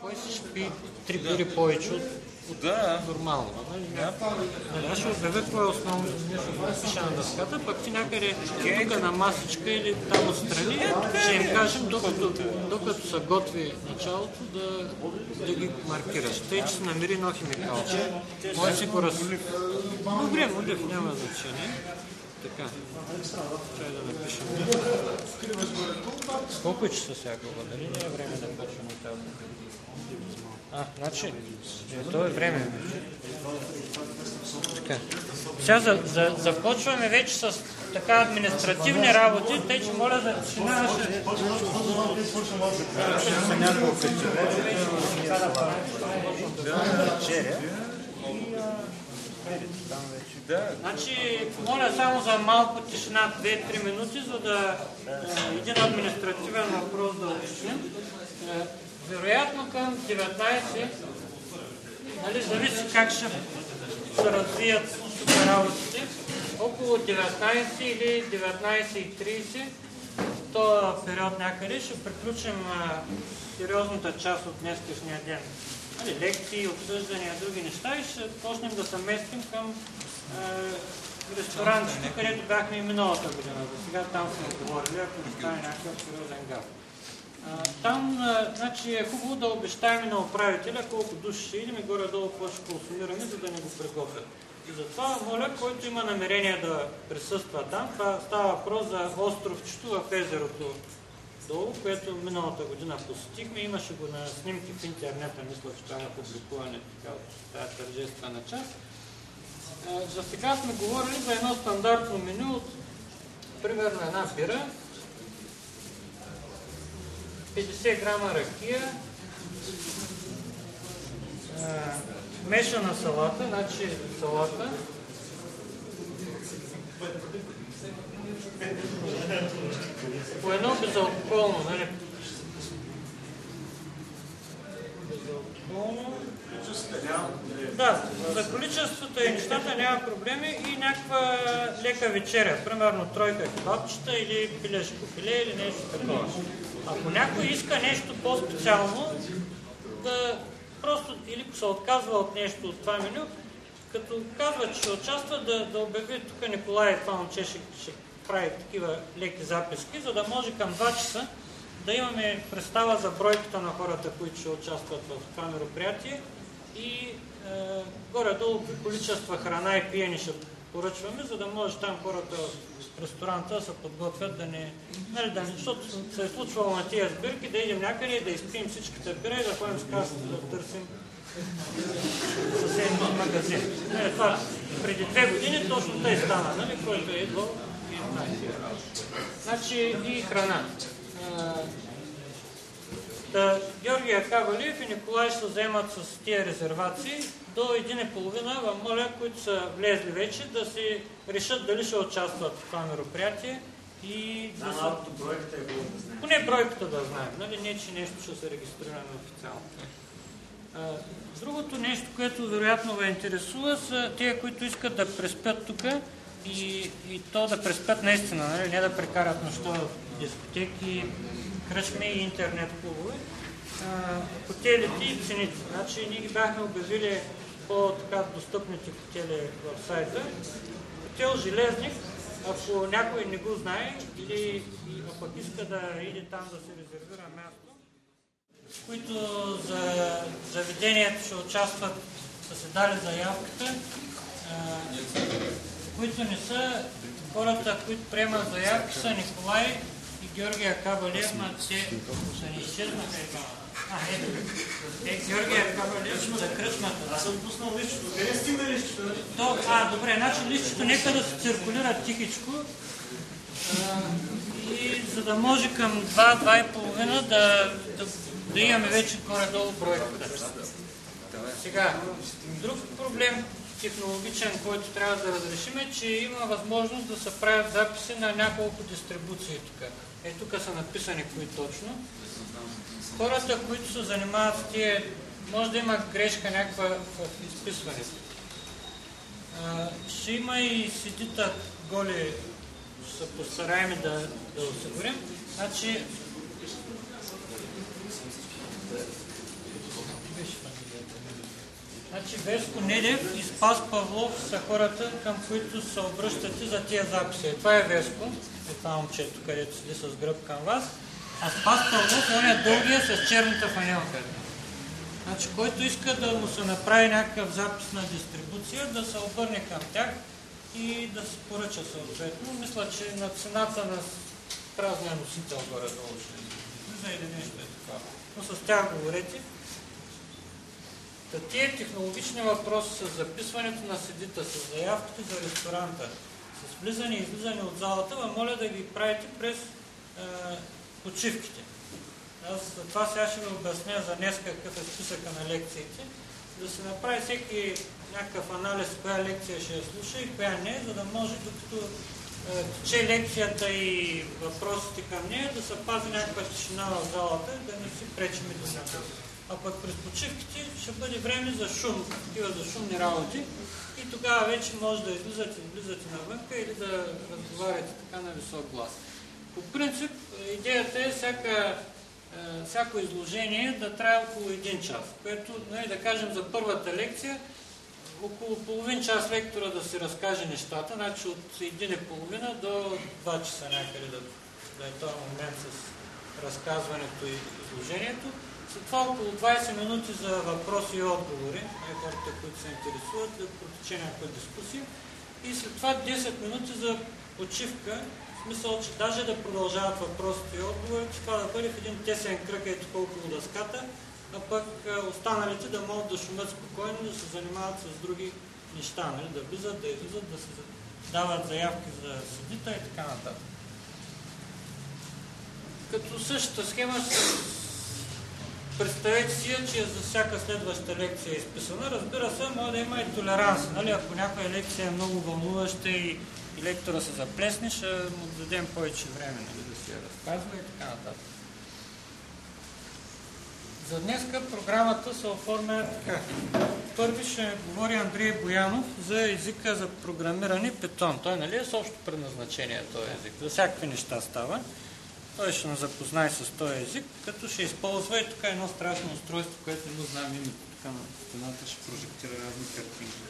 кой си шпи 3 бири повече от нормално. Аз ще обявя какво е основно нещо, пиша на дъската, пък ти някъде тук на масичка или там отстрани, ще им кажем, докато се готви началото, да ги маркираш. Тъй, че се намери едно химикалче, може си го разлив. Добре, молив, няма значение. Така, трябва да напишем. Колко е часа сега, дали не е време да почваме тази? Значи, то е време. Така. Сега започваме вече с така административни работи, тъй че моля за тишина. Значи, моля само за малко тишина, 2-3 минути, за да един административен въпрос да обясним. Вероятно към 19, нали, зависи как ще се развият работите, около 19 или 19:30, в този период някъде ще приключим сериозната част от днескашния ден. Нали, лекции, обсъждания, други неща и ще почнем да се местим към ресторантите, където бяхме и миналата година. За сега там сме говорили, ако не стане някакъв сериозен гаф. Там значи, е хубаво да обещаем на управителя колко души ще идем и горе-долу какво ще консумираме, за да не го приготвят. И затова моля, който има намерение да присъства там, това става въпрос за островчето в езерото долу, което миналата година посетихме. Имаше го на снимки в интернета, мисля, че това е на публикуване така, от тази тържествена част. За сега сме говорили за едно стандартно меню от примерно една бира, 50 грама ракия, мешана салата, значи салата, по едно безалкохолно, нали? Безалкохолно. Да, за количеството и нещата няма проблеми и някаква лека вечеря, примерно тройка кебабчета или пилешко филе или нещо такова. Ако някой иска нещо по-специално, да просто или се отказва от нещо от това меню, като казва, че ще участва, да обяви тук Николай, това момче ще прави такива леки записки, за да може към 2 часа да имаме представа за бройката на хората, които ще участват в това мероприятие и горе-долу количества храна и пиени ще поръчваме, за да може там хората в ресторанта да се подготвят, да не... защото се е случвало на тия сбирки, да идем някъде и да изпием всичките бира и да ходим с касата да търсим съседния магазин. Това преди 2 години точно тъй стана, нали, който е идвал и знае. Значи и храна. Георгия Кавалиев и Николай ще се вземат с тия резервации. До 1:30 моля, които са влезли вече, да си решат дали ще участват в това мероприятие и да са... бройката е хубаво да знаем. Поне бройката да знаем, нали? Не, че нещо ще се регистрираме официално. Другото нещо, което вероятно ви интересува, са тия, които искат да преспят тук и то да преспят наистина, нали? Не да прекарат нощта в дискотеки, кръчми и интернет клубове. Хотелите и цените. Значи ние ги бяхме обявили по-така достъпните хотели в сайта. Хотел Железник, ако някой не го знае или пък иска да иде там да се резервира място, които за заведението ще участват, са се дали заявката, които не са хората, които приемат заявки, са Николай и Георгия Кабалиев, но те са не изчезнаха. Георгия Кабалиев за кръчмата. Аз съм пуснал листчето. Къде стигна листчето? Добре, значи листчето нека да се циркулира тихичко и за да може към 2-2:30 да имаме вече горе-долу бройката. Сега, друг проблем технологичен, който трябва да разрешим е, че има възможност да се правят записи на няколко дистрибуции тук. Тук са написани кои точно. Хората, които се занимават с тия, може да има грешка някаква в изписването. Ще има и седита голи, ще се постараем да осигурим. Значи, Значи Веско Недев и Спас Павлов са хората, към които се обръщате за тия записи. Това е Веско, е това момчето, където седи с гръб към вас. А Спас Павлов, он е дългия с черната фанелка. Значи, който иска да му се направи някакъв запис на дистрибуция, да се обърне към тях и да се поръча съответно. Мисля, че на цената на празния носител горе-долу ще влиза или нещо е такова. Но с тях говорете. Тия технологични въпроси с записването на седита, с заявките за ресторанта, с влизане и излизане от залата, моля да ги правите през почивките. Аз за това сега ще ви обясня за днес какъв е списъка на лекциите, да се направи всеки някакъв анализ, коя лекция ще я слуша и коя не, за да може докато тече лекцията и въпросите към нея, да се пази някаква тишина в залата, да не си пречим и до някакъв. А пък през почивките ще бъде време за шум, такива за шумни работи и тогава вече може да излизате навънка или да разговаряте така на висок глас. По принцип, идеята е всяко изложение да трае около 1 час, което, да кажем, за първата лекция, около половин час лектора да си разкаже нещата, значи от 1:30 до 2 часа някъде да е този момент с разказването и изложението. След това около 20 минути за въпроси и отговори, хората, които се интересуват, да протече някаква дискусия. И след това 10 минути за почивка, в смисъл, че даже да продължават въпросите и отговорите, това да бъде в един тесен кръг, ето около дъската, а пък останалите да могат да шумят спокойно, да се занимават с други неща, да влизат, да излизат, да се дават заявки за седита и така нататък. Като същата схема представете си, че за всяка следваща лекция е изписана. Разбира се, може да има и толеранс. Ако някоя лекция е много вълнуваща и лектора се заплесне, ще му дадем повече време да си я разказва и така нататък. За днеска програмата се оформя така. Първи ще говори Андрей Боянов за езика за програмиране Python. Той е с общо предназначение този език. За всякакви неща става. Той ще нас запознае с този език, като ще използва и тук едно страшно устройство, което не знаем името. Така на стената ще прожектира разни картинки.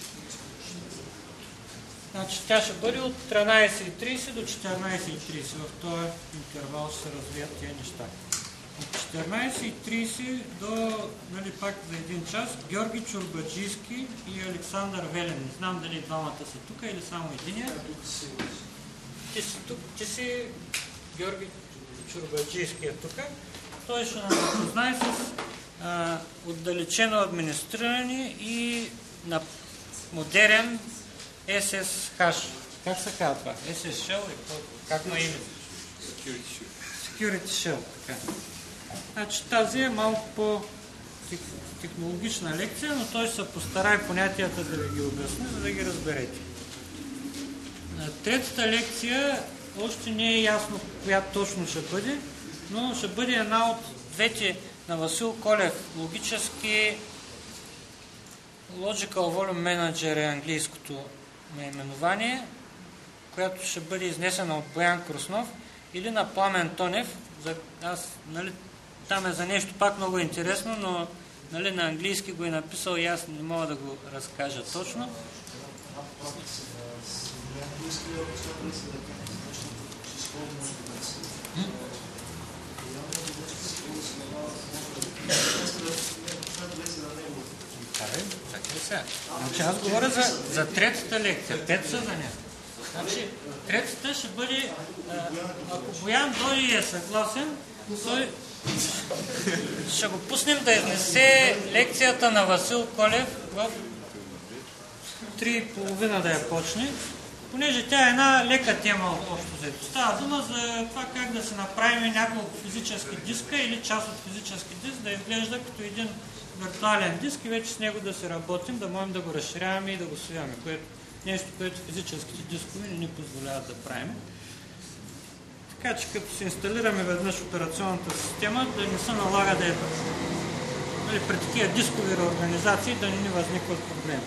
Значи тя ще бъде от 13:30 до 14:30. В този интервал ще се развият тия неща. От 14:30 до, пак за 1 час, Георги Чурбаджийски и Александър Велен. Не знам дали двамата са тук или само единия. Ти си тук, ти си Георги Чурбаджийски е тук. Той ще нас запознае с отдалечено администриране и на модерен SSH. Как се казва това? SSH или как на име? Security Shell. Така. Значи тази е малко по-технологична лекция, но той ще се постарае понятията да ви ги обясни, за да ги разберете. Третата лекция още не е ясно коя точно ще бъде, но ще бъде една от двете на Васил Колев. Логически Logical Volume Manager е английското наименование, която ще бъде изнесена от Боян Круснов, или на Пламен Тонев. Там е за нещо пак много интересно, но на английски го е написал и аз не мога да го разкажа точно. Значи аз говоря за третата лекция. 5 са за нея. Значи третата ще бъде, ако Боян дойде и е съгласен, той ще го пуснем да изнесе лекцията на Васил Колев в 3:30 да я почне, понеже тя е една лека тема общо взето. Става дума за това как да се направим няколко физически диска или част от физически диск да изглежда като един виртуален диск и вече с него да се работим, да можем да го разширяваме и да го свиваме. Нещо, което физическите дискове не ни позволяват да правим. Така че като се инсталираме веднъж операционната система, да не се налага да при такива дискови реорганизации да не ни възникват проблеми.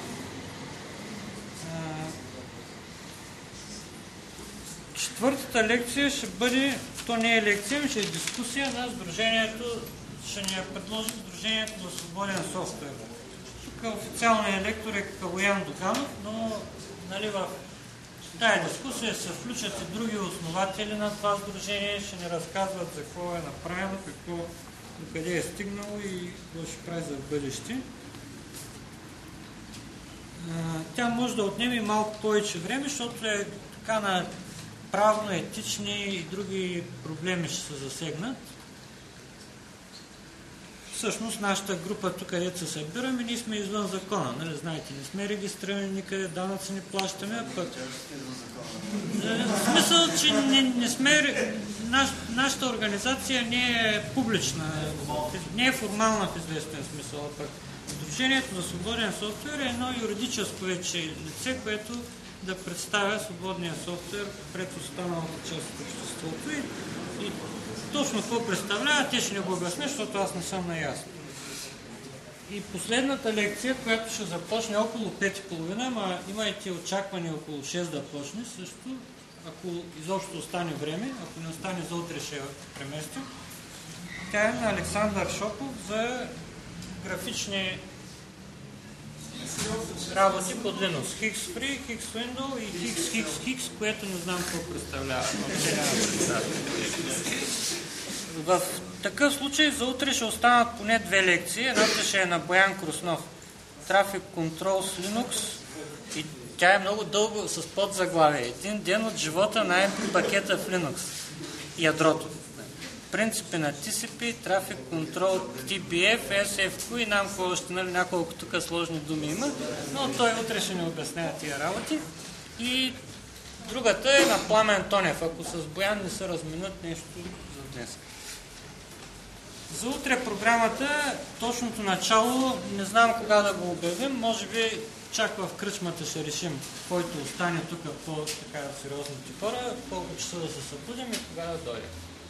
Четвъртата лекция ще бъде, то не е лекция, ще е дискусия на Сдружението, ще ни я предложи Сдружението за свободен софтуер. Тук официалният лектор е Калоян Доганов, но нали, в тази дискусия се включат и други основатели на това сдружение, ще ни разказват за какво е направено, докъде е стигнало и какво ще прави за бъдеще. Тя може да отнеме малко повече време, защото е така на правно, етични и други проблеми ще се засегнат. Всъщност нашата група тук, където се събираме, ние сме извън закона. Нали? Знаете, не сме регистрирани никъде, данъци не плащаме, а пък... В смисъл, че не сме... Нашата организация не е публична, не е формална в известен смисъл, а пък Сдружението за свободен софтуер е едно юридическо вече лице, което да представя свободния софтуер пред останалата част от обществото и точно какво представлява, те ще не го обясня, защото аз не съм наясно. И последната лекция, която ще започне около 5:30, ама имайте очакване около 6 да почне също, ако изобщо остане време, ако не остане за утре ще я преместим. Тя е на Александър Шопов за графични работи под Linux. Hix-Free, Hix-Window и Hix, което не знам какво представлява. В такъв случай за утре ще останат поне 2 лекции. Едната ще е на Боян Круснов. Traffic Control с Linux. И тя е много дълго с подзаглавие. Един ден от живота на MP пакета в Linux. Ядрото. Принципи на TCP, Traffic Control, TBF, SFQ и нам какво още, нали, няколко тук сложни думи има, но той утре ще ни обяснява тия работи. И другата е на Пламен Тонев, ако с Боян не се разминат нещо за днес. За утре програмата, точното начало, не знам кога да го обявим, може би чак в кръчмата ще решим, който остане тук по-така сериозните хора, колко часа да се събудим и кога да дойде.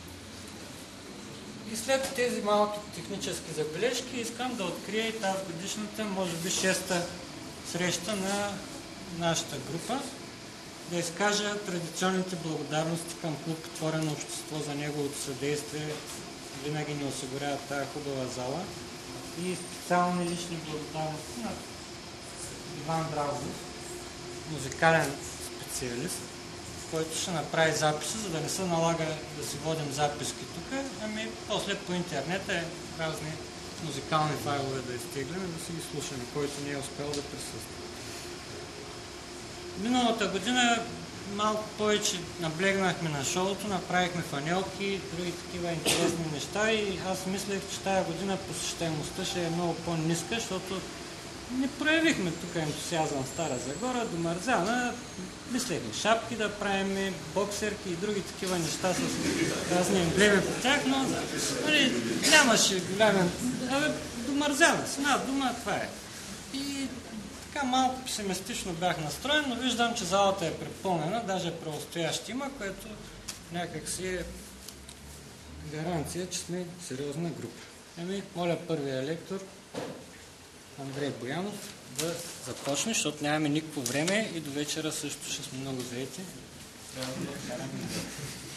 И след тези малки технически забележки искам да открия и тази годишната, може би 6-та среща на нашата група, да изкажа традиционните благодарности към Клуб Отворено общество за неговото съдействие. Винаги ни осигурява тази хубава зала. И специални лични благодарности на Иван Драузов, музикален специалист, който ще направи записи, за да не се налага да си водим записки тук, ами после по интернета разни музикални файлове да изтеглим и да си ги слушаме, който не е успел да присъства. Миналата година малко повече наблегнахме на шоуто, направихме фанелки и други такива интересни неща и аз мислех, че тази година посещаемостта ще е много по-ниска, защото не проявихме тук ентусиазъм в Стара Загора, до Марзяна. Мислехме шапки да правим, боксерки и други такива неща с разни емблеми по тях, но нали, нямаше голям... До Марзяна, с една дума, това е. И така малко песимистично бях настроен, но виждам, че залата е препълнена, даже преустоящи има, което някак си е гаранция, че сме сериозна група. Моля първия лектор, Андрей Боянов, да започне, защото нямаме никакво време и до вечера също ще сме много заети. Трябва да караме.